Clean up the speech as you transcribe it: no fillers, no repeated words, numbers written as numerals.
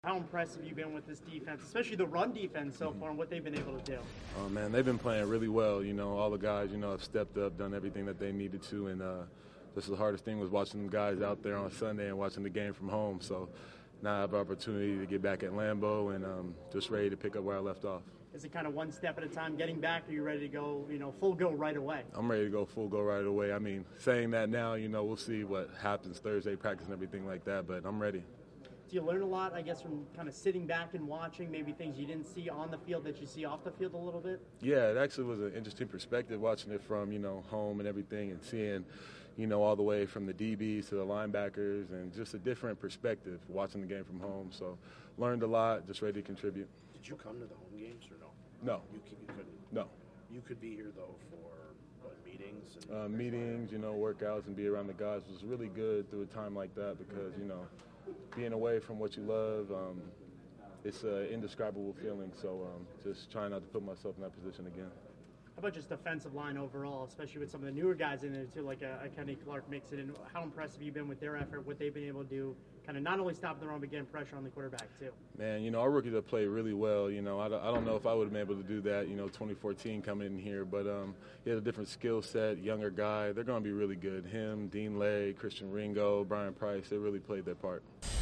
How impressed have you been with this defense, especially the run defense so far, and what they've been able to do? Oh, man, they've been playing really well. You know, all the guys, have stepped up, done everything that they needed to. And just the hardest thing was watching the guys out there on Sunday and watching the game from home. So now I have an opportunity to get back at Lambeau and just ready to pick up where I left off. Is it kind of one step at a time getting back? Or are you ready to go, full go right away? I'm ready to go full go right away. I mean, saying that now, we'll see what happens Thursday, practice and everything like that, but I'm ready. Do you learn a lot, I guess, from kind of sitting back and watching, maybe things you didn't see on the field that you see off the field a little bit? Yeah, it actually was an interesting perspective watching it from, home and everything and seeing, all the way from the DBs to the linebackers and just a different perspective watching the game from home. So learned a lot, just ready to contribute. Did you come to the home games or no? No. You couldn't? No. You could be here, though, for meetings? Meetings, workouts and be around the guys was really good through a time like that because, being away from what you love, it's an indescribable feeling. So just trying not to put myself in that position again. How about just defensive line overall, especially with some of the newer guys in there too, like a Kenny Clark makes it in? How impressed have you been with their effort, what they've been able to do, kind of not only stop the run but getting pressure on the quarterback too? Man, our rookies have played really well. I don't know if I would have been able to do that, 2014 coming in here, but he had a different skill set, younger guy. They're going to be really good. Him, Dean Lay, Christian Ringo, Brian Price, they really played their part.